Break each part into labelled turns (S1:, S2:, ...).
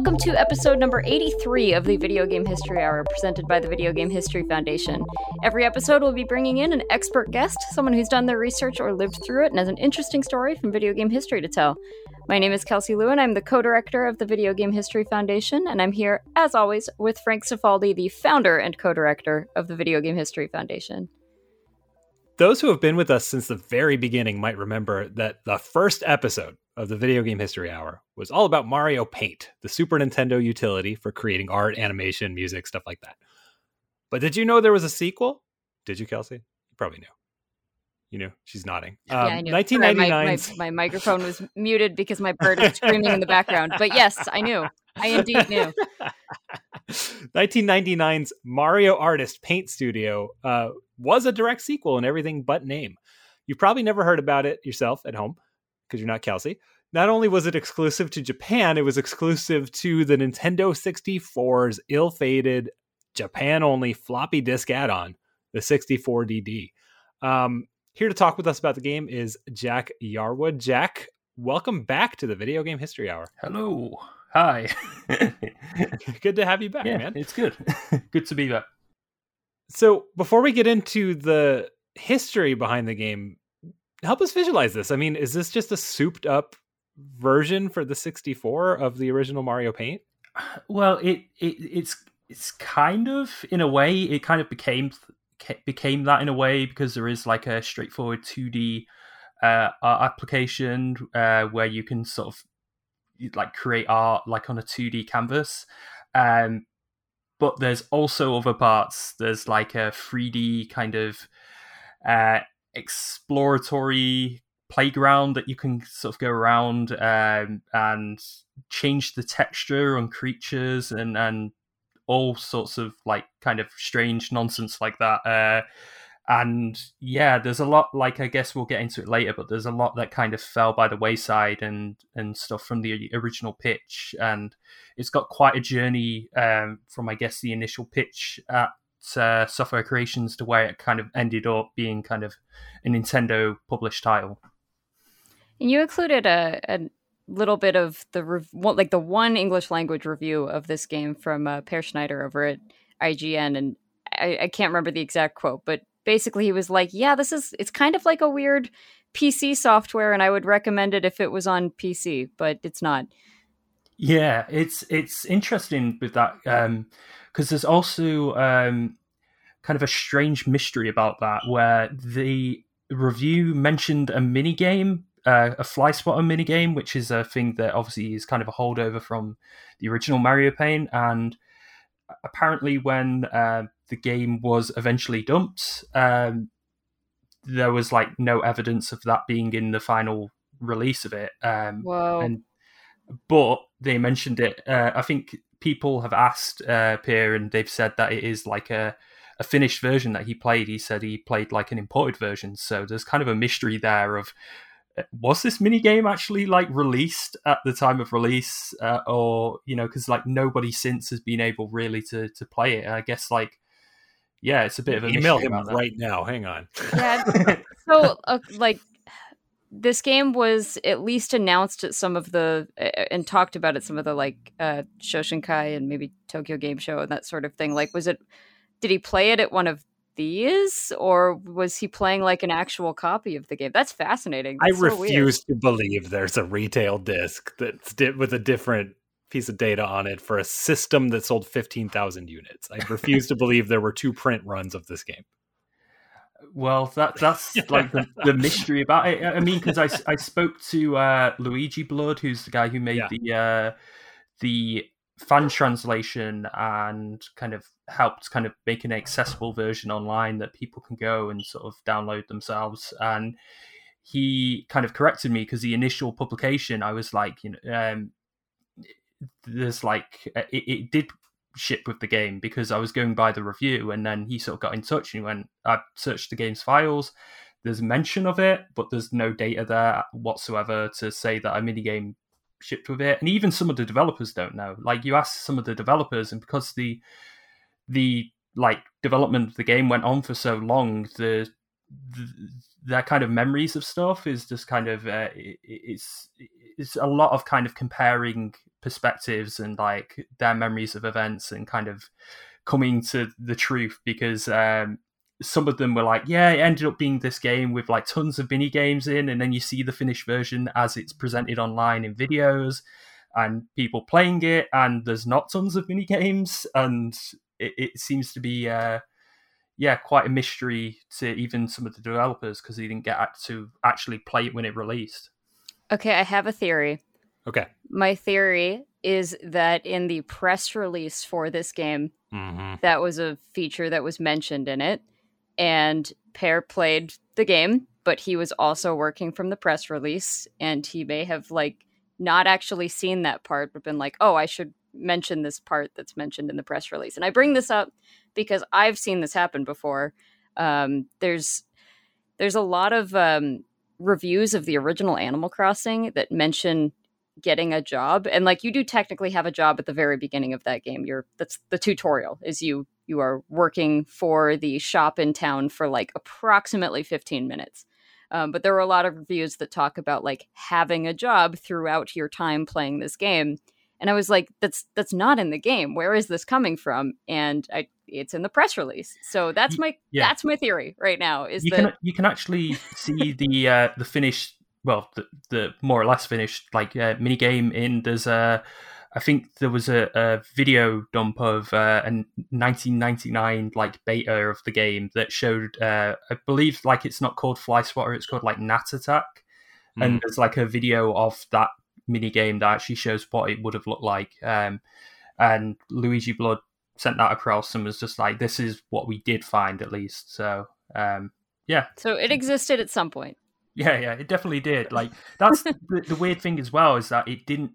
S1: Welcome to episode number 83 of the Video Game History Hour, presented by the Video Game History Foundation. Every episode we'll be bringing in an expert guest, someone who's done their research or lived through it and has an interesting story from video game history to tell. My name is Kelsey Lewin. I'm the co-director of the Video Game History Foundation, and I'm here, as always, with Frank Cifaldi, the founder and co-director of the Video Game History Foundation.
S2: Those who have been with us since the very beginning might remember that the first episode of the Video Game History Hour was all about Mario Paint, the Super Nintendo utility for creating art, animation, music, stuff like that. But did you know there was a sequel? Did you, Kelsey? You probably knew. You knew? She's nodding.
S1: Yeah, I knew.
S2: 1999.
S1: My microphone was muted because my bird was screaming in the background. But yes, I knew. I indeed knew.
S2: 1999's Mario Artist Paint Studio was a direct sequel in everything but name. You've probably never heard about it yourself at home because you're not Kelsey. Not only was it exclusive to Japan, it was exclusive to the Nintendo 64's ill-fated Japan-only floppy disk add-on, the 64DD. Here to talk with us about the game is Jack Yarwood. Jack, welcome back to the Video Game History Hour.
S3: Hello. Hi.
S2: Good to have you back,
S3: yeah,
S2: man.
S3: It's good. Good to be back.
S2: So before we get into the history behind the game, help us visualize this. I mean, is this just a souped up version for the 64 of the original Mario Paint?
S3: Well, it's kind of, in a way, it kind of became that in a way, because there is like a straightforward 2D art application where you can sort of like create art like on a 2D canvas. But there's also other parts. There's like a 3D kind of exploratory playground that you can sort of go around and change the texture on creatures and all sorts of like kind of strange nonsense like that. And yeah, there's a lot, like, I guess we'll get into it later, but there's a lot that kind of fell by the wayside and stuff from the original pitch. And it's got quite a journey from, I guess, the initial pitch at Software Creations to where it kind of ended up being kind of a Nintendo published title.
S1: And you included a little bit of the one English language review of this game from Per Schneider over at IGN, and I can't remember the exact quote, but basically he was like, yeah, it's kind of like a weird PC software, and I would recommend it if it was on PC, but it's not.
S3: Yeah, it's interesting with that, because there's also kind of a strange mystery about that, where the review mentioned a mini game, a Fly Swatter minigame, which is a thing that obviously is kind of a holdover from the original Mario Paint. And apparently when the game was eventually dumped, there was like no evidence of that being in the final release of it.
S1: Whoa.
S3: But they mentioned it. I think people have asked Pierre, and they've said that it is like a finished version that he played. He said he played like an imported version. So there's kind of a mystery there of, was this minigame actually like released at the time of release, or, you know, because like nobody since has been able really to play it. I guess like, yeah, it's a bit of a
S2: email
S3: mystery
S2: him
S3: about that.
S2: right now. Hang on.
S1: Yeah. So like this game was at least announced at some of the and talked about at some of the like Shoshinkai and maybe Tokyo Game Show and that sort of thing. Like, did he play it at one of these, or was he playing like an actual copy of the game? That's fascinating. That's
S2: I refuse to believe there's a retail disc that's with a different piece of data on it for a system that sold 15,000 units. I refuse to believe there were two print runs of this game.
S3: Well, that's like the mystery about it. I mean, because I spoke to Luigi Blood, who's the guy who made the fan translation and kind of helped kind of make an accessible version online that people can go and sort of download themselves. And he kind of corrected me, because the initial publication, I was like, you know, there's like, it did ship with the game, because I was going by the review, and then he sort of got in touch and he went, I searched the game's files, there's mention of it, but there's no data there whatsoever to say that a minigame shipped with it. And even some of the developers don't know. Like, you ask some of the developers, and because the like development of the game went on for so long, their kind of memories of stuff is just kind of it's a lot of kind of comparing perspectives and like their memories of events and kind of coming to the truth, because some of them were like, yeah, it ended up being this game with like tons of mini games in, and then you see the finished version as it's presented online in videos and people playing it, and there's not tons of mini games, and it seems to be quite a mystery to even some of the developers, because they didn't get to actually play it when it released.
S1: Okay, I have a theory.
S2: Okay.
S1: My theory is that in the press release for this game, that was a feature that was mentioned in it, and Pear played the game, but he was also working from the press release, and he may have like not actually seen that part, but been like, oh, I should mention this part that's mentioned in the press release. And I bring this up because I've seen this happen before. There's a lot of reviews of the original Animal Crossing that mention getting a job, and like you do technically have a job at the very beginning of that game. That's the tutorial, is you are working for the shop in town for like approximately 15 minutes. But there were a lot of reviews that talk about like having a job throughout your time playing this game. And I was like, that's not in the game. Where is this coming from? And it's in the press release. So that's my theory right now. Is
S3: you can actually see the finished, well, the more or less finished like mini game in. There's I think there was a video dump of a 1999 like beta of the game that showed I believe like it's not called Fly Swatter, it's called like Gnat Attack, and there's like a video of that mini game that actually shows what it would have looked like. And Luigi Blood sent that across and was just like, this is what we did find at least. So so
S1: it existed at some point.
S3: Yeah, it definitely did. Like that's the weird thing as well, is that it didn't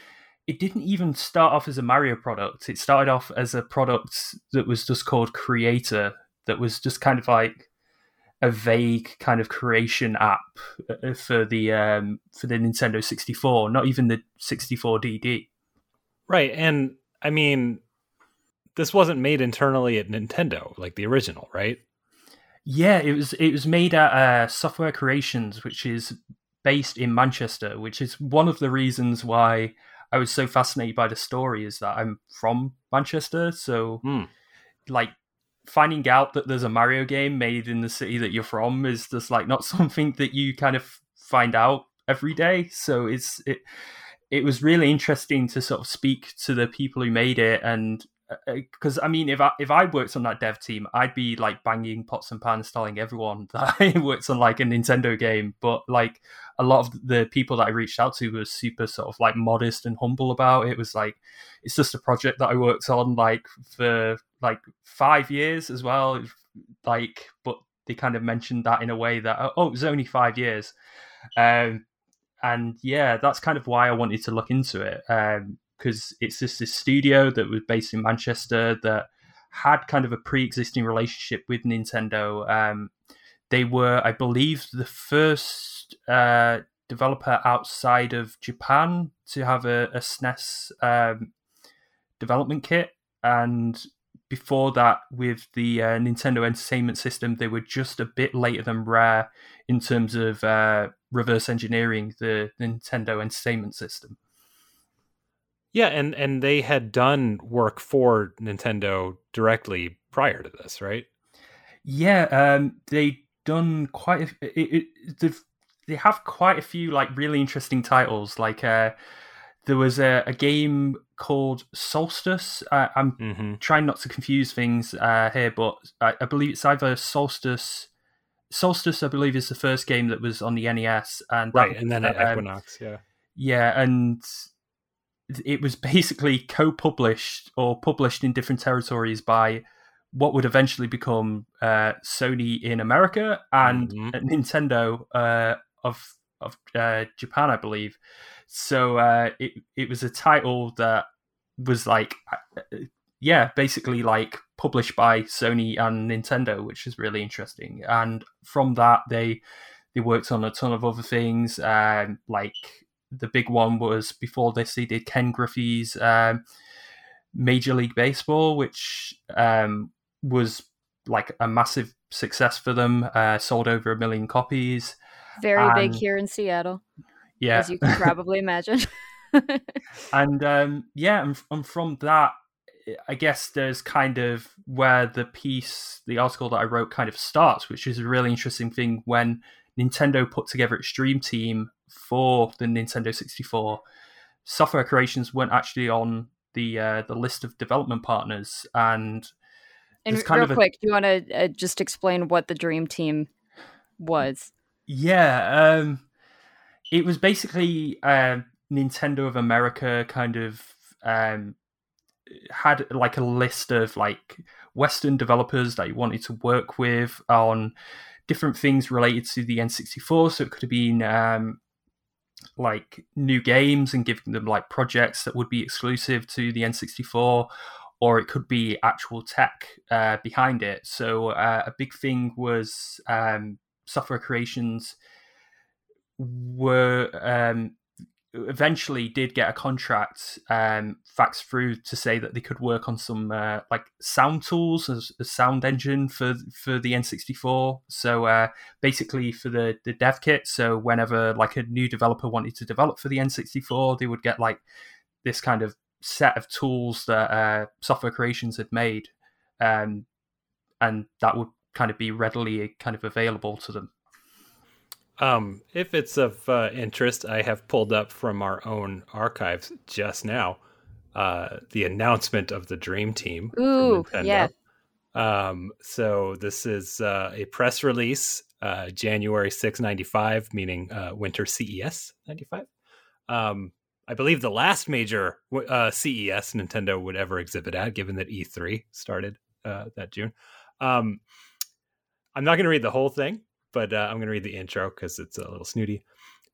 S3: even start off as a Mario product. It started off as a product that was just called Creator, that was just kind of like a vague kind of creation app for the Nintendo 64, not even the 64 DD.
S2: Right, and I mean, this wasn't made internally at Nintendo, like the original, right?
S3: Yeah, it was made at Software Creations, which is based in Manchester, which is one of the reasons why I was so fascinated by the story, is that I'm from Manchester. So, like, finding out that there's a Mario game made in the city that you're from is just like not something that you kind of find out every day. So it was really interesting to sort of speak to the people who made it, and because I mean, if I worked on that dev team, I'd be like banging pots and pans telling everyone that I worked on like a Nintendo game. But like a lot of the people that I reached out to were super sort of like modest and humble about it. It was like, it's just a project that I worked on like for like 5 years as well. Like, but they kind of mentioned that in a way that, oh, it was only 5 years. And yeah, that's kind of why I wanted to look into it. Because it's just this studio that was based in Manchester that had kind of a pre-existing relationship with Nintendo. They were, I believe, the first developer outside of Japan to have a SNES development kit. And before that, with the Nintendo Entertainment System, they were just a bit later than Rare in terms of reverse engineering the Nintendo Entertainment System.
S2: Yeah, and they had done work for Nintendo directly prior to this, right?
S3: Yeah, they done quite they have quite a few like really interesting titles. Like there was a game called Solstice. I'm trying not to confuse things here, but I believe it's either Solstice. Solstice, I believe, is the first game that was on the NES, and
S2: right, and then Equinox,
S3: yeah, and it was basically co-published or published in different territories by what would eventually become Sony in America and Nintendo of Japan, I believe. So it was a title that was like, basically like published by Sony and Nintendo, which is really interesting. And from that, they worked on a ton of other things, like. The big one was, before this, they did Ken Griffey's Major League Baseball, which was like a massive success for them, sold over 1 million copies.
S1: Very big here in Seattle.
S3: Yeah.
S1: As you can probably imagine.
S3: And from that, I guess there's kind of where the article that I wrote kind of starts, which is a really interesting thing. When Nintendo put together its Dream Team for the Nintendo 64, Software Creations weren't actually on the list of development partners. And
S1: real quick, do you want to just explain what the Dream Team was?
S3: Yeah, it was basically Nintendo of America kind of had like a list of like Western developers that you wanted to work with on different things related to the N64. So it could have been like new games and giving them like projects that would be exclusive to the N64, or it could be actual tech behind it. So a big thing was Software Creations were eventually did get a contract faxed through to say that they could work on some like sound tools as a sound engine for the N64. So basically for the dev kit. So whenever like a new developer wanted to develop for the N64, they would get like this kind of set of tools that Software Creations had made, and that would kind of be readily kind of available to them.
S2: If it's of interest, I have pulled up from our own archives just now the announcement of the Dream Team.
S1: Ooh,
S2: from Nintendo. Yeah. So this is a press release, January 6, 95, meaning Winter CES 95. I believe the last major CES Nintendo would ever exhibit at, given that E3 started that June. I'm not going to read the whole thing, but I'm going to read the intro because it's a little snooty.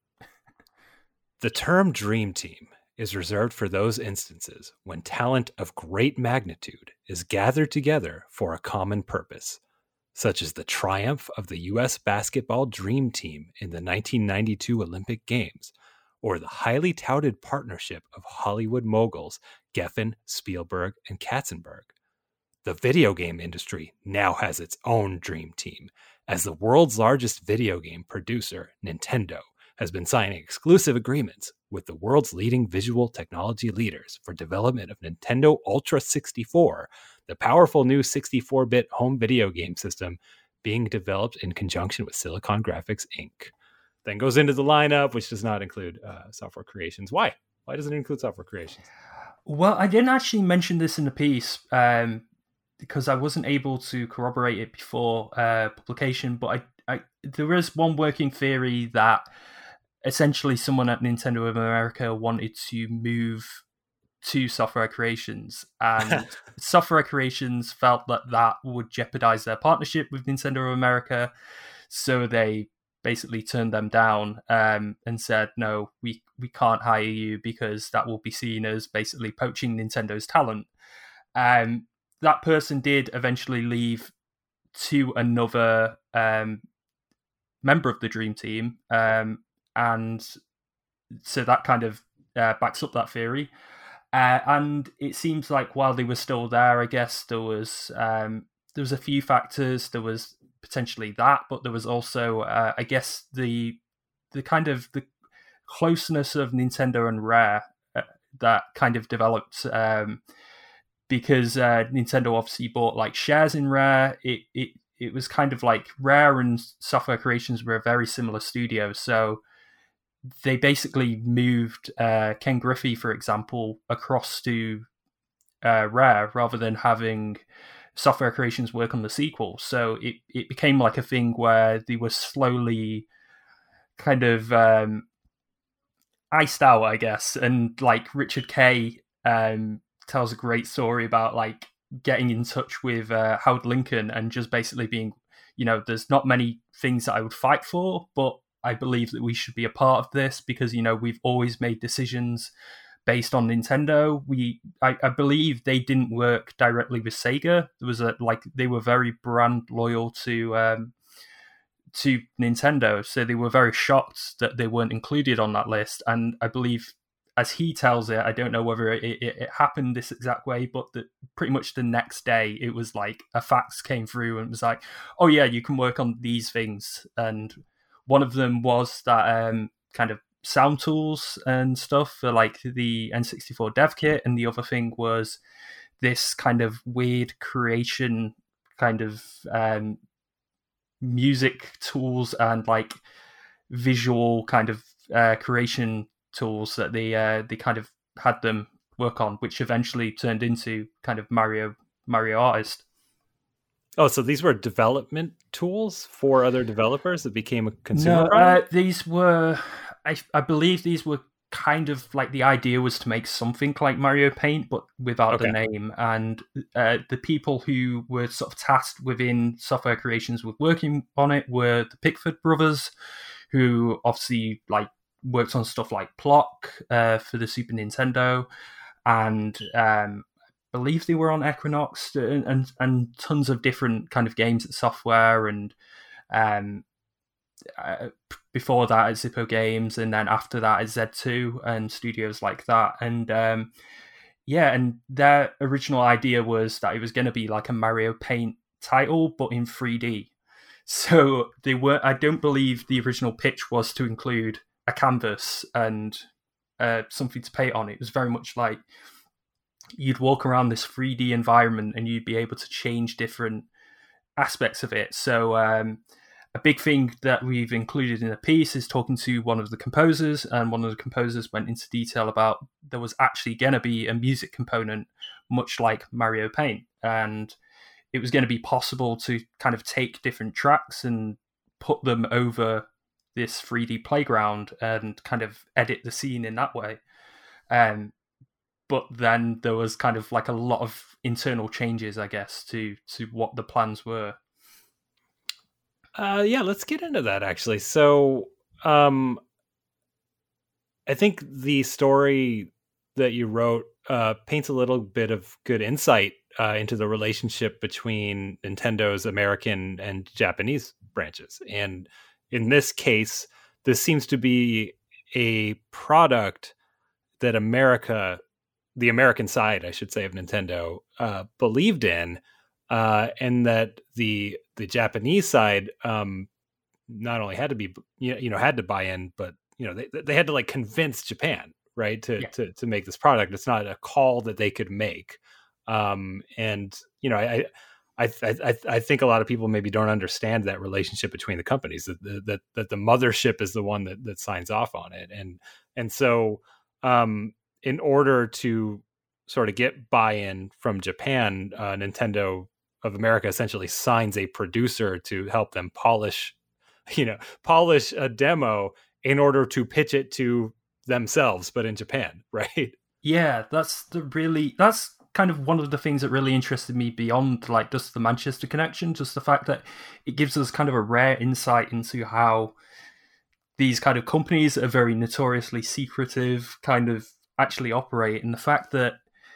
S2: The term Dream Team is reserved for those instances when talent of great magnitude is gathered together for a common purpose, such as the triumph of the U.S. basketball Dream Team in the 1992 Olympic Games, or the highly touted partnership of Hollywood moguls Geffen, Spielberg, and Katzenberg. The video game industry now has its own Dream Team, as the world's largest video game producer, Nintendo, has been signing exclusive agreements with the world's leading visual technology leaders for development of Nintendo Ultra 64, the powerful new 64-bit home video game system being developed in conjunction with Silicon Graphics, Inc. Then goes into the lineup, which does not include Software Creations. Why? Why doesn't it include Software Creations?
S3: Well, I didn't actually mention this in the piece, because I wasn't able to corroborate it before publication, but there is one working theory that essentially someone at Nintendo of America wanted to move to Software Creations, and Software Creations felt that would jeopardize their partnership with Nintendo of America, so they basically turned them down and said, no, we can't hire you because that will be seen as basically poaching Nintendo's talent. That person did eventually leave to another member of the Dream Team, and so that kind of backs up that theory. And it seems like while they were still there, I guess there was a few factors. There was potentially that, but there was also, I guess, the kind of the closeness of Nintendo and Rare that kind of developed. Because Nintendo obviously bought like shares in Rare, it was kind of like Rare and Software Creations were a very similar studio, so they basically moved Ken Griffey, for example, across to Rare rather than having Software Creations work on the sequel. So it became like a thing where they were slowly kind of iced out, I guess, and like Richard Kay tells a great story about like getting in touch with Howard Lincoln and just basically being, there's not many things that I would fight for, but I believe that we should be a part of this because, we've always made decisions based on Nintendo. I believe they didn't work directly with Sega. There was they were very brand loyal to Nintendo, so they were very shocked that they weren't included on that list. And I believe, as he tells it, I don't know whether it happened this exact way, but pretty much the next day, it was like a fax came through and it was like, oh yeah, you can work on these things. And one of them was that kind of sound tools and stuff for like the N64 dev kit, and the other thing was this kind of weird creation kind of music tools and like visual kind of creation tools that they kind of had them work on, which eventually turned into kind of Mario Artist.
S2: Oh, so these were development tools for other developers that became a consumer product?
S3: These were, I believe these were kind of like, the idea was to make something like Mario Paint, but without the name. And the people who were sort of tasked within Software Creations with working on it were the Pickford brothers, who obviously like worked on stuff like Plock for the Super Nintendo, and believe they were on Equinox and tons of different kind of games at Software, and before that at Zippo Games, and then after that at Z2 and studios like that. And and their original idea was that it was going to be like a Mario Paint title, but in 3D. So I don't believe the original pitch was to include a canvas and something to paint on. It was very much like you'd walk around this 3D environment and you'd be able to change different aspects of it. So a big thing that we've included in the piece is talking to one of the composers, and one of the composers went into detail about there was actually going to be a music component, much like Mario Paint, and it was going to be possible to kind of take different tracks and put them over this 3D playground and kind of edit the scene in that way. But then there was kind of like a lot of internal changes, I guess, to what the plans were.
S2: Let's get into that, actually. So I think the story that you wrote paints a little bit of good insight into the relationship between Nintendo's American and Japanese branches. And in this case, this seems to be a product that the American side, I should say, of Nintendo believed in, and that the Japanese side not only had to be had to buy in, but they had to like convince Japan, right, to make this product. It's not a call that they could make, and I think a lot of people maybe don't understand that relationship between the companies, that the mothership is the one that signs off on it, and so in order to sort of get buy-in from Japan, Nintendo of America essentially signs a producer to help them polish a demo in order to pitch it to themselves, but in Japan, right?
S3: Yeah, that's kind of one of the things that really interested me beyond like just the Manchester connection, just the fact that it gives us kind of a rare insight into how these kind of companies that are very notoriously secretive kind of actually operate, and the fact that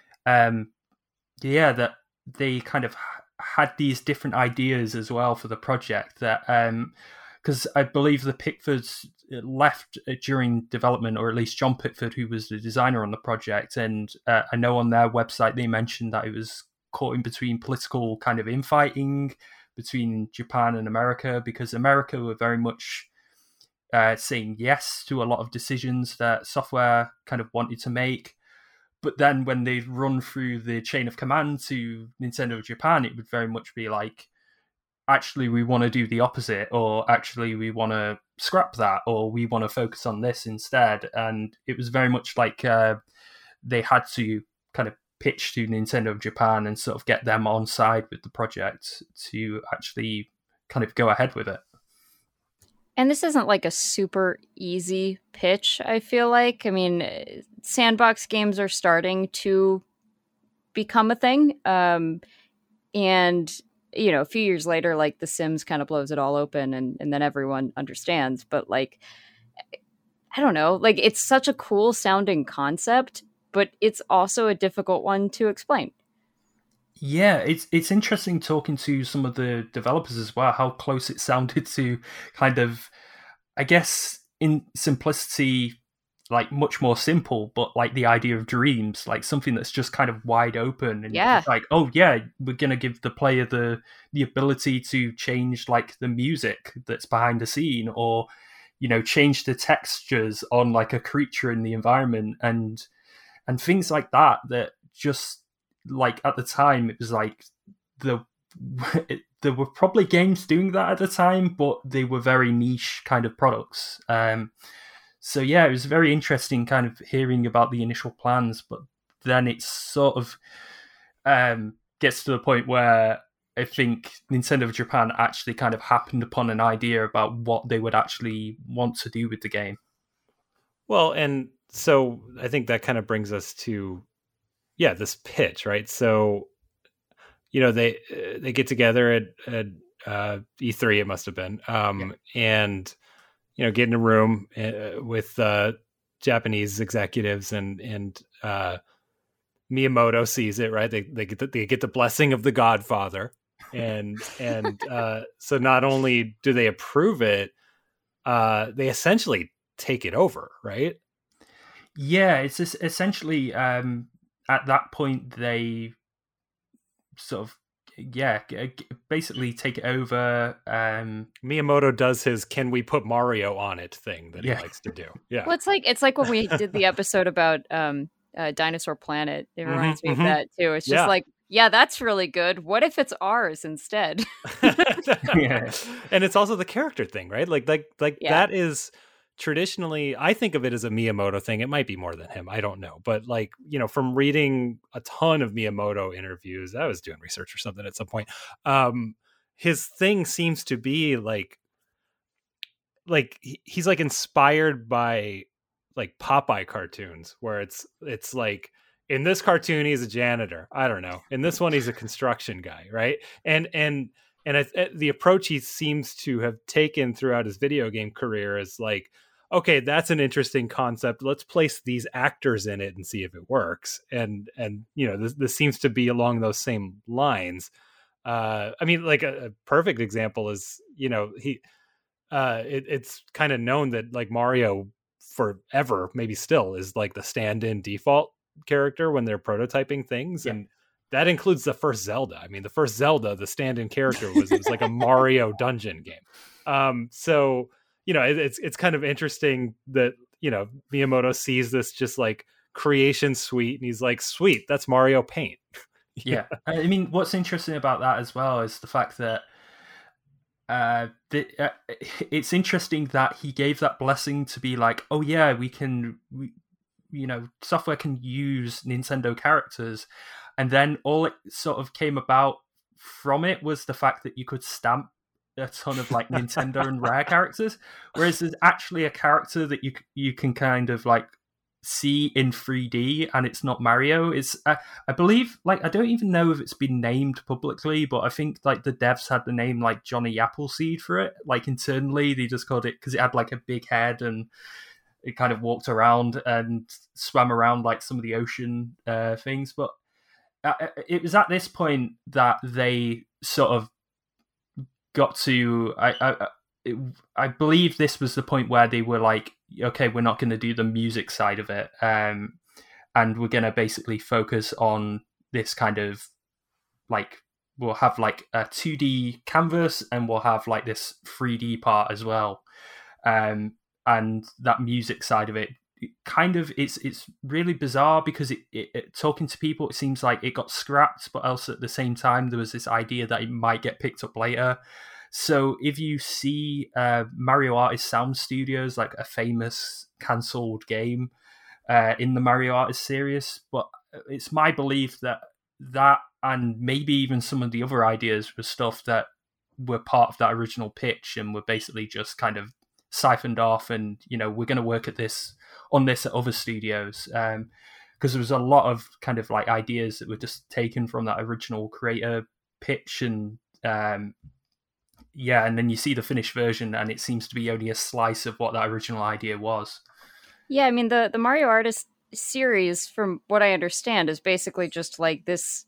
S3: that they kind of had these different ideas as well for the project, that because I believe the Pickfords left during development, or at least John Pickford, who was the designer on the project, and I know on their website they mentioned that it was caught in between political kind of infighting between Japan and America, because America were very much saying yes to a lot of decisions that Software kind of wanted to make. But then when they'd run through the chain of command to Nintendo Japan, it would very much be like, actually, we want to do the opposite, or actually, we want to scrap that, or we want to focus on this instead. And it was very much like they had to kind of pitch to Nintendo Japan and sort of get them on side with the project to actually kind of go ahead with it.
S1: And this isn't like a super easy pitch, I feel like. I mean, sandbox games are starting to become a thing. And, a few years later, like The Sims kind of blows it all open, and then everyone understands. But like, I don't know, like it's such a cool sounding concept, but it's also a difficult one to explain.
S3: Yeah, it's interesting talking to some of the developers as well, how close it sounded to kind of, I guess, in simplicity, like much more simple, but like the idea of dreams, like something that's just kind of wide open. And it's like, oh yeah, we're going to give the player the ability to change like the music that's behind the scene, or, change the textures on like a creature in the environment and things like that just like at the time it was like there were probably games doing that at the time, but they were very niche kind of products. So yeah, it was very interesting kind of hearing about the initial plans, but then it sort of gets to the point where I think Nintendo of Japan actually kind of happened upon an idea about what they would actually want to do with the game.
S2: Well, and so I think that kind of brings us to, this pitch, right? So, they get together at E3, it must have been, and get in a room with Japanese executives, and Miyamoto sees it, right? They get the blessing of the Godfather, and so not only do they approve it, they essentially take it over, right?
S3: Yeah, it's just essentially at that point they sort of basically take it over.
S2: Miyamoto does his "can we put Mario on it" thing that he likes to do. Yeah,
S1: well, it's like when we did the episode about Dinosaur Planet. It reminds me of that too. It's just like, that's really good. What if it's ours instead?
S2: And it's also the character thing, right? Like that is traditionally, I think of it as a Miyamoto thing. It might be more than him, I don't know, but like, from reading a ton of Miyamoto interviews, I was doing research or something at some point, his thing seems to be like he's like inspired by like Popeye cartoons, where it's like, in this cartoon he's a janitor, I don't know, in this one he's a construction guy, right? And the approach he seems to have taken throughout his video game career is like, okay, that's an interesting concept. Let's place these actors in it and see if it works. And this seems to be along those same lines. I mean, like a perfect example is, it's kind of known that like Mario forever, maybe still, is like the stand-in default character when they're prototyping things. And that includes the first Zelda. I mean, the first Zelda, the stand-in character was like a Mario dungeon game. So, it's kind of interesting that, Miyamoto sees this just like creation suite and he's like, sweet, that's Mario Paint.
S3: Yeah. I mean, what's interesting about that as well is the fact that it's interesting that he gave that blessing to be like, oh yeah, software can use Nintendo characters. And then all it sort of came about from it was the fact that you could stamp a ton of like Nintendo and Rare characters, whereas there's actually a character that you can kind of like see in 3D, and it's not Mario. It's I believe, like, I don't even know if it's been named publicly, but I think like the devs had the name like Johnny Appleseed for it. Like internally, they just called it because it had like a big head and it kind of walked around and swam around like some of the ocean things, but. It was at this point that they sort of got to. I believe this was the point where they were like, okay, we're not going to do the music side of it, and we're going to basically focus on this kind of like, we'll have like a 2D canvas and we'll have like this 3D part as well, and that music side of it. Kind of, it's really bizarre because it talking to people, it seems like it got scrapped, but also at the same time there was this idea that it might get picked up later. So if you see Mario Artist Sound Studios, like a famous cancelled game in the Mario Artist series, but it's my belief that and maybe even some of the other ideas were stuff that were part of that original pitch and were basically just kind of siphoned off, and we're going to work at this at other studios, because there was a lot of kind of like ideas that were just taken from that original creator pitch, and and then you see the finished version and it seems to be only a slice of what that original idea was.
S1: Yeah, I mean the Mario Artist series, from what I understand, is basically just like this.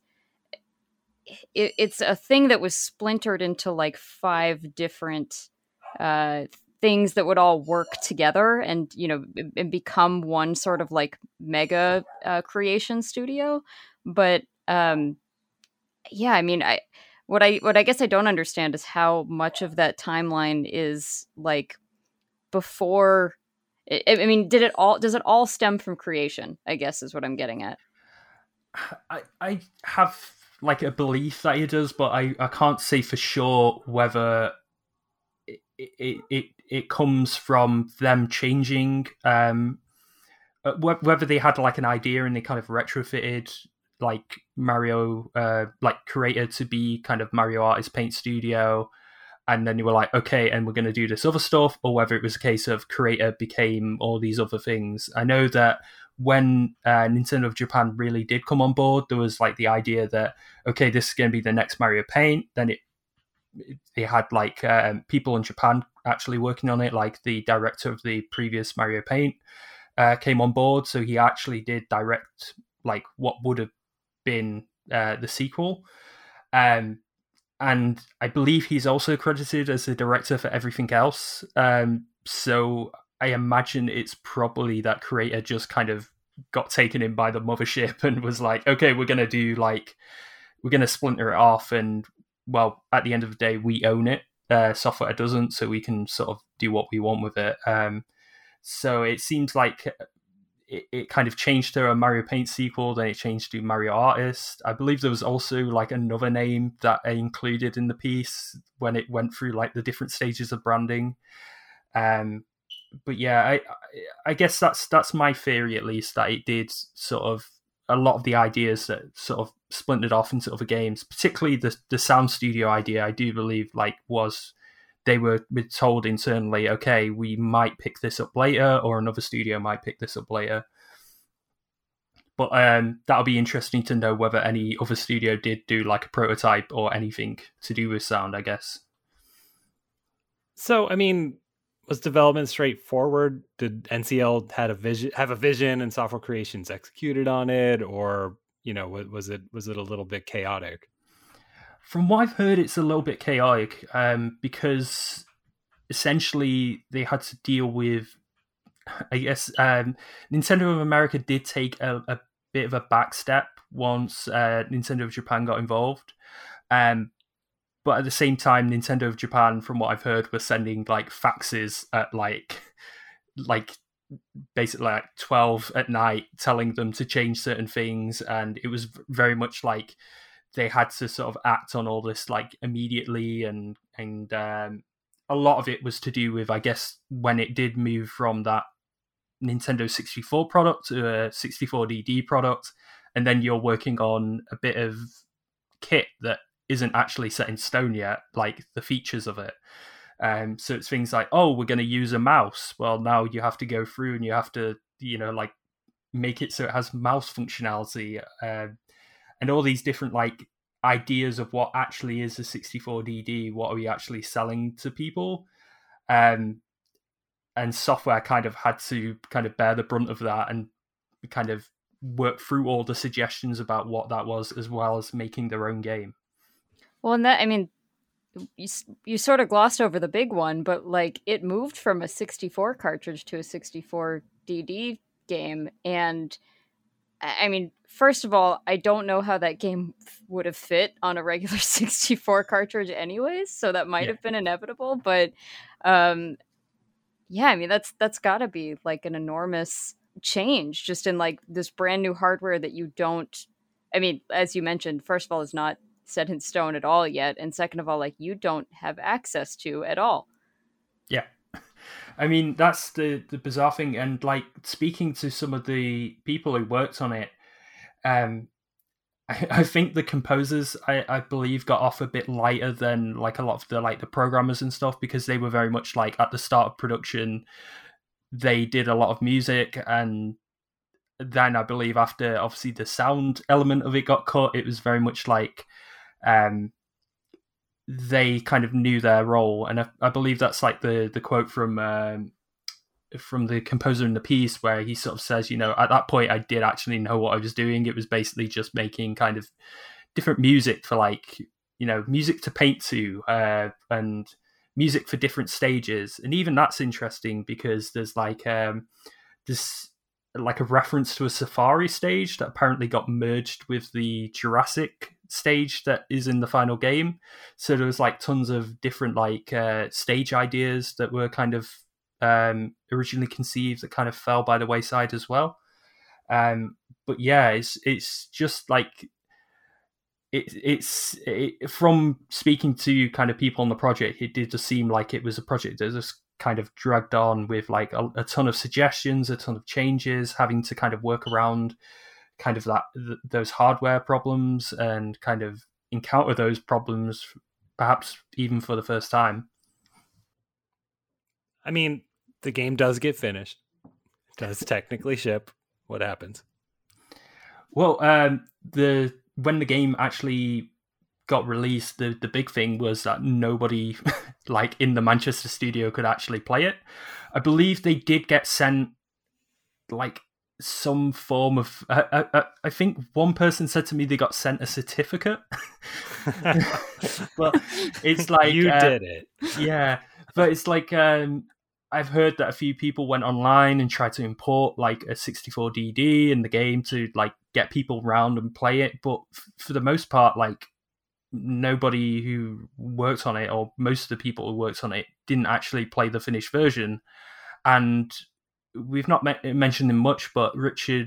S1: It's a thing that was splintered into like 5 different things that would all work together and and become one sort of like mega creation studio. But I mean, what I guess I don't understand is how much of that timeline is like before? I mean, does it all stem from creation, I guess is what I'm getting at.
S3: I have like a belief that it does, but I can't say for sure whether it comes from them changing, whether they had like an idea and they kind of retrofitted like Mario, like Creator to be kind of Mario Artist Paint Studio, and then you were like, okay, and we're going to do this other stuff, or whether it was a case of Creator became all these other things. I know that when Nintendo of Japan really did come on board, there was like the idea that, okay, this is going to be the next Mario Paint. Then they had like people in Japan actually working on it, like the director of the previous Mario Paint came on board, so he actually did direct like what would have been the sequel. And I believe he's also credited as the director for everything else. So I imagine it's probably that Creator just kind of got taken in by the mothership and was like, okay, we're going to splinter it off. And well, at the end of the day, we own it. Software doesn't, so we can sort of do what we want with it. So it seems like it kind of changed to a Mario Paint sequel, then it changed to Mario Artist. I believe there was also like another name that I included in the piece when it went through like the different stages of branding. But yeah, I guess that's my theory, at least, that it did sort of a lot of the ideas that sort of splintered off into other games, particularly the Sound Studio idea. I do believe like was they were told internally, okay, we might pick this up later, or another studio might pick this up later. But that'll be interesting to know whether any other studio did do like a prototype or anything to do with sound, I guess.
S2: So, I mean, was development straightforward? Did NCL have a vision and Software Creations executed on it, or was it a little bit chaotic?
S3: From what I've heard, it's a little bit chaotic because essentially they had to deal with, I guess, Nintendo of America did take a bit of a back step once Nintendo of Japan got involved. But at the same time, Nintendo of Japan, from what I've heard, was sending like faxes at like basically like 12 at night telling them to change certain things. And it was very much like they had to sort of act on all this like immediately, and a lot of it was to do with, I guess, when it did move from that Nintendo 64 product to a 64DD product, and then you're working on a bit of kit that isn't actually set in stone yet, like the features of it. So it's things like, oh, we're going to use a mouse. Well, now you have to go through and you have to, like make it so it has mouse functionality. And all these different like ideas of what actually is a 64DD, what are we actually selling to people, and software kind of had to kind of bear the brunt of that and kind of work through all the suggestions about what that was, as well as making their own game.
S1: Well, and that, I mean, you sort of glossed over the big one, but like it moved from a 64 cartridge to a 64DD game, and I mean, first of all, I don't know how that game would have fit on a regular 64 cartridge anyways, so that might have been inevitable, but yeah, I mean, that's got to be like an enormous change just in like this brand new hardware that you don't, I mean, as you mentioned, first of all, is not set in stone at all yet, and second of all, like you don't have access to at all.
S3: Yeah. I mean, that's the bizarre thing. And like speaking to some of the people who worked on it, I think the composers, I believe, got off a bit lighter than like a lot of the programmers and stuff, because they were very much like at the start of production, they did a lot of music, and then I believe after obviously the sound element of it got cut, it was very much like they kind of knew their role. And I believe that's like the quote from the composer in the piece, where he sort of says, at that point I did actually know what I was doing. It was basically just making kind of different music for like, music to paint to, and music for different stages. And even that's interesting because there's like this like a reference to a Safari stage that apparently got merged with the Jurassic stage that is in the final game. So there was like tons of different like stage ideas that were kind of originally conceived that kind of fell by the wayside as well. But yeah, it's just like it's from speaking to kind of people on the project, it did just seem like it was a project that just kind of dragged on with like a ton of suggestions, a ton of changes, having to kind of work around kind of those hardware problems and kind of encounter those problems perhaps even for the first time.
S2: I mean, the game does get finished. It does technically ship. What happens?
S3: Well, when the game actually got released, the big thing was that nobody like in the Manchester studio could actually play it. I believe they did get sent like some form of I think one person said to me they got sent a certificate. But it's like
S2: you did it.
S3: Yeah, but it's like I've heard that a few people went online and tried to import like a 64DD in the game to like get people around and play it, but for the most part, like nobody who worked on it, or most of the people who worked on it, didn't actually play the finished version. And we've not mentioned him much, but Richard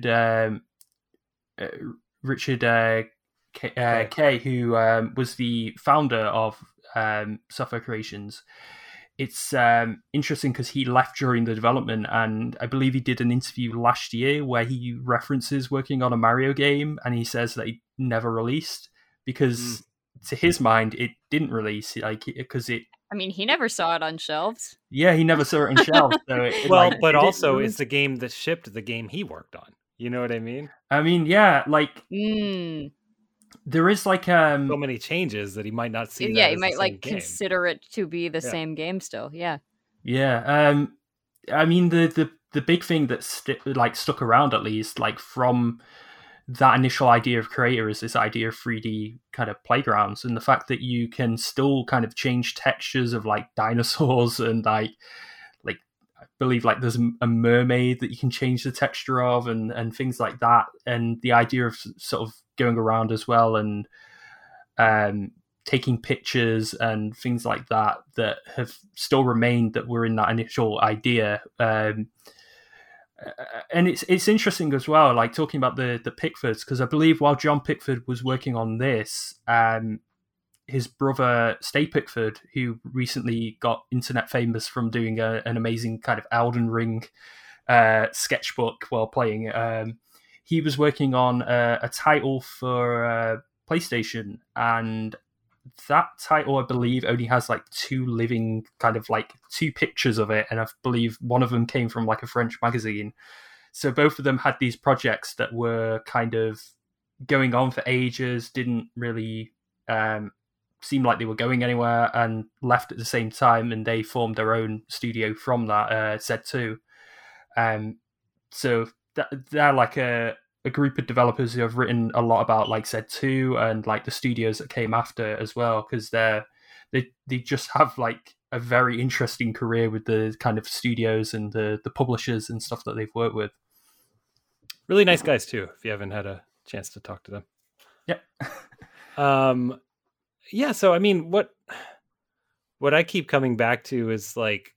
S3: Kay, who was the founder of Software Creations. It's interesting because he left during the development, and I believe he did an interview last year where he references working on a Mario game, and he says that he never released because to his mind it didn't release, like because it.
S1: I mean, he never saw it on shelves.
S3: Yeah, he never saw it on shelves. So
S2: well, like, but also it's the game that shipped the game he worked on. You know what I mean?
S3: I mean, yeah, like there is like
S2: so many changes that he might not see.
S1: Yeah, he might like consider it to be the same game still. Yeah.
S3: Yeah. I mean, the big thing that stuck around, at least like from that initial idea of Creator, is this idea of 3D kind of playgrounds, and the fact that you can still kind of change textures of like dinosaurs and like I believe like there's a mermaid that you can change the texture of and things like that, and the idea of sort of going around as well and taking pictures and things like that have still remained that were in that initial idea. And it's interesting as well, like talking about the Pickfords, because I believe while John Pickford was working on this, his brother Stay Pickford, who recently got internet famous from doing an amazing kind of Elden Ring sketchbook while playing, he was working on a title for PlayStation, and that title I believe only has like two pictures of it, and I believe one of them came from like a French magazine. So both of them had these projects that were kind of going on for ages, didn't really seem like they were going anywhere, and left at the same time, and they formed their own studio from that, Z2. So they're like a group of developers who have written a lot about like Z2 and like the studios that came after as well, because they just have like a very interesting career with the kind of studios and the publishers and stuff that they've worked with.
S2: Really nice guys too, if you haven't had a chance to talk to them.
S3: Yep.
S2: Yeah, so I mean, what I keep coming back to is like,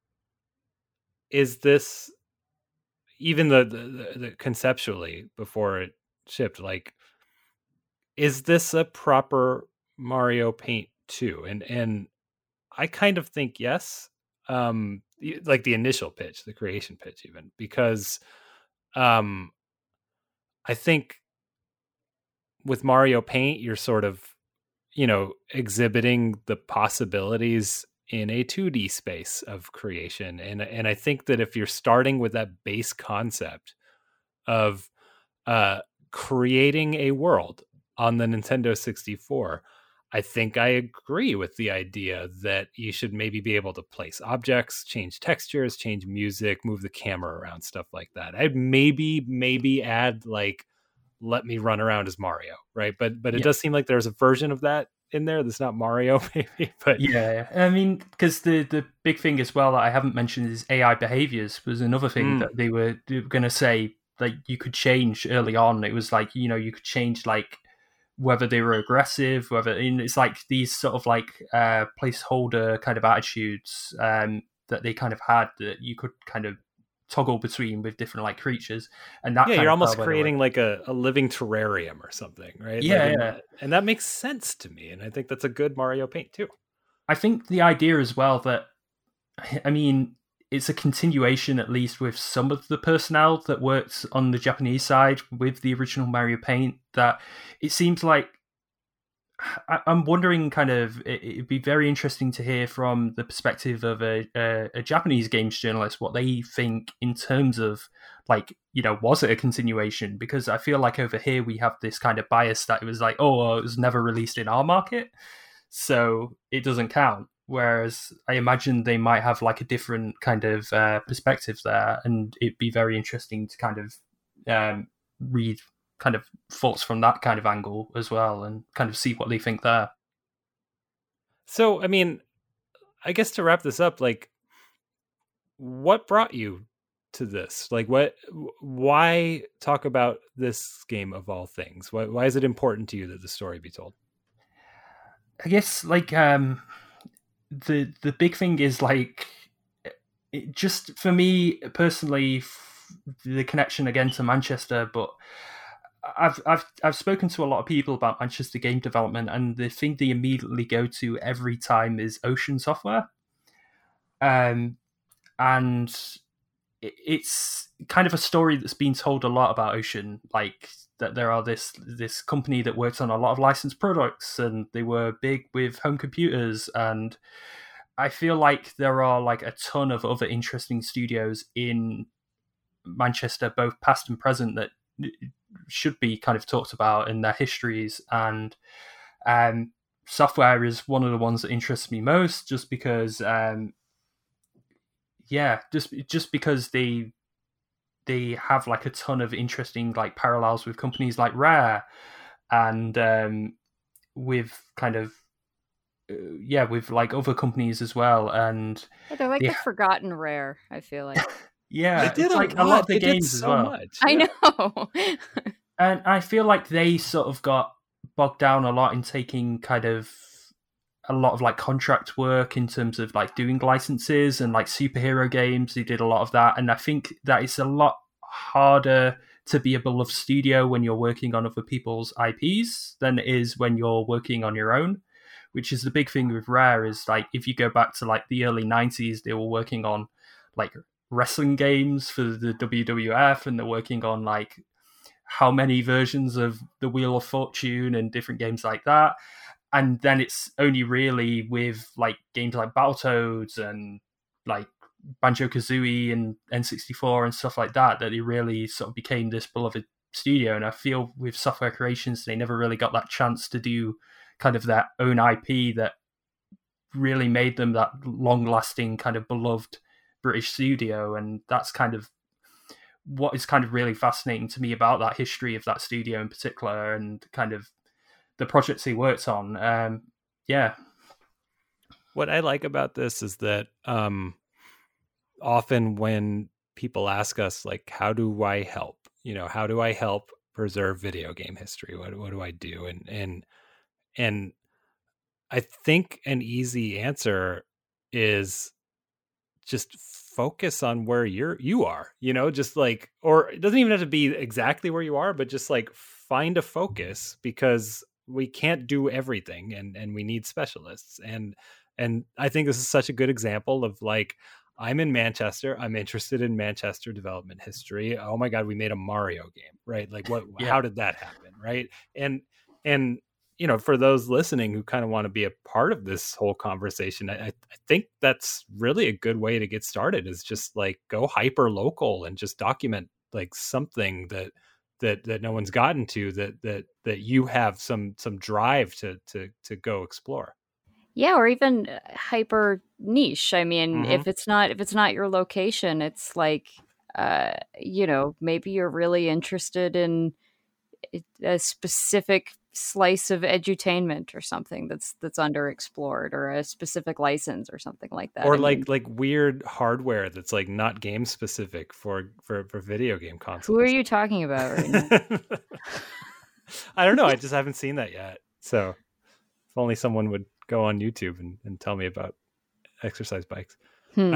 S2: is this even the conceptually before it shipped, like, is this a proper Mario Paint 2? And I kind of think yes. Like the initial pitch, the creation pitch, even, because I think with Mario Paint, you're sort of, exhibiting the possibilities in a 2D space of creation. And I think that if you're starting with that base concept of creating a world on the Nintendo 64, I think I agree with the idea that you should maybe be able to place objects, change textures, change music, move the camera around, stuff like that. I'd maybe add like, let me run around as Mario, right? But it does seem like there's a version of that in there that's not Mario, maybe. But
S3: yeah, I mean, because the big thing as well that I haven't mentioned is AI behaviors was another thing that they were going to say, like, you could change early on. It was like, you could change like whether they were aggressive, whether it's like these sort of like placeholder kind of attitudes that that they kind of had that you could kind of toggle between with different like creatures, and that
S2: you're almost creating like a living terrarium or something, right? And that makes sense to me, and I think that's a good Mario Paint too.
S3: I think the idea as well that, I mean, it's a continuation, at least with some of the personnel that worked on the Japanese side with the original Mario Paint, that it seems like, I'm wondering, kind of, it'd be very interesting to hear from the perspective of a Japanese games journalist what they think in terms of, like, you know, was it a continuation? Because I feel like over here we have this kind of bias that it was like, oh, well, it was never released in our market, so it doesn't count. Whereas I imagine they might have like a different kind of perspective there, and it'd be very interesting to kind of read kind of thoughts from that kind of angle as well, and kind of see what they think there.
S2: So, I mean, I guess to wrap this up, like, what brought you to this? Like, why talk about this game of all things? Why is it important to you that the story be told?
S3: I guess, like, the big thing is, like, it just for me personally, the connection again to Manchester, but I've spoken to a lot of people about Manchester game development, and the thing they immediately go to every time is Ocean Software, and it's kind of a story that's been told a lot about Ocean, like that there are this company that works on a lot of licensed products, and they were big with home computers, and I feel like there are like a ton of other interesting studios in Manchester, both past and present, that should be kind of talked about in their histories, and Software is one of the ones that interests me most, just because just because they have like a ton of interesting like parallels with companies like Rare, and with kind of with like other companies as well, and
S1: they're like the forgotten Rare, I feel like.
S3: Yeah,
S2: they did
S3: like a lot of the games as well.
S2: Much.
S1: I know.
S3: And I feel like they sort of got bogged down a lot in taking kind of a lot of like contract work in terms of like doing licenses and like superhero games. They did a lot of that. And I think that it's a lot harder to be a beloved studio when you're working on other people's IPs than it is when you're working on your own, which is the big thing with Rare. Is like, if you go back to like the early 90s, they were working on like wrestling games for the WWF, and they're working on like how many versions of the Wheel of Fortune and different games like that. And then it's only really with like games like Battletoads and like Banjo-Kazooie and N64 and stuff like that it really sort of became this beloved studio. And I feel with Software Creations, they never really got that chance to do kind of their own IP that really made them that long-lasting kind of beloved British studio. And that's kind of what is kind of really fascinating to me about that history of that studio in particular, and kind of the projects he worked on.
S2: What I like about this is that often when people ask us, like, how do I help? You know, how do I help preserve video game history? What do I do? And I think an easy answer is just focus on where you are, you know, just like, or it doesn't even have to be exactly where you are, but just like find a focus, because we can't do everything, and we need specialists. And I think this is such a good example of like, I'm in Manchester, I'm interested in Manchester development history. Oh my God, we made a Mario game, right? Like how did that happen? Right. And you know, for those listening who kind of want to be a part of this whole conversation, I think that's really a good way to get started, is just like go hyper local and just document like something that no one's gotten to, that you have some drive to go explore.
S1: Yeah, or even hyper niche. I mean, if it's not your location, it's like, you know, maybe you're really interested in a specific slice of edutainment or something that's underexplored, or a specific license or something like that.
S2: Or like weird hardware that's like not game specific for video game consoles.
S1: Who are you talking about right now?
S2: I don't know. I just haven't seen that yet. So if only someone would go on YouTube and tell me about exercise bikes.
S1: Hmm.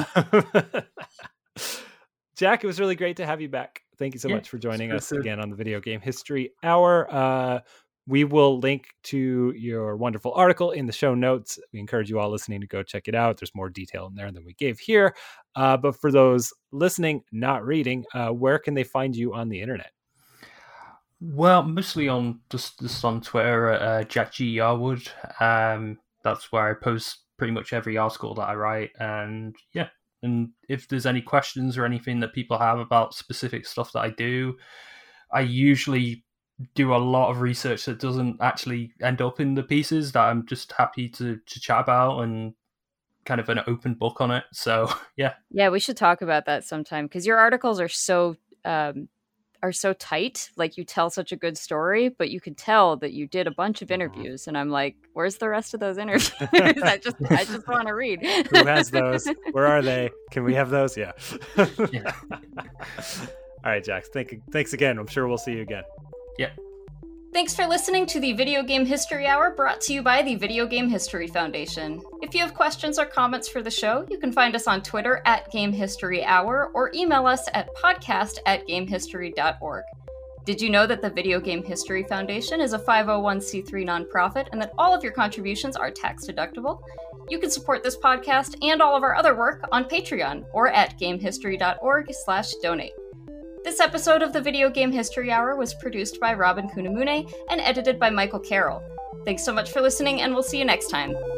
S2: Jack, it was really great to have you back. Thank you so much for joining us again on the Video Game History Hour. We will link to your wonderful article in the show notes. We encourage you all listening to go check it out. There's more detail in there than we gave here. But for those listening, not reading, where can they find you on the internet?
S3: Well, mostly on just on Twitter at Jack G. Yarwood. That's where I post pretty much every article that I write. And yeah, and if there's any questions or anything that people have about specific stuff that I do, I usually do a lot of research that doesn't actually end up in the pieces that I'm just happy to chat about, and kind of an open book on it. So yeah.
S1: Yeah, we should talk about that sometime, because your articles are so tight. Like, you tell such a good story, but you can tell that you did a bunch of interviews, and I'm like, where's the rest of those interviews? I just want to read.
S2: Who has those? Where are they? Can we have those? Yeah.
S3: Yeah.
S2: All right, Jax. Thanks again. I'm sure we'll see you again.
S3: Yeah.
S1: Thanks for listening to the Video Game History Hour, brought to you by the Video Game History Foundation. If you have questions or comments for the show, you can find us on Twitter at Game History Hour, or email us at podcast@gamehistory.org. Did you know that the Video Game History Foundation is a 501c3 nonprofit, and that all of your contributions are tax deductible? You can support this podcast and all of our other work on Patreon or at gamehistory.org/donate. This episode of the Video Game History Hour was produced by Robin Kunimune and edited by Michael Carroll. Thanks so much for listening, and we'll see you next time.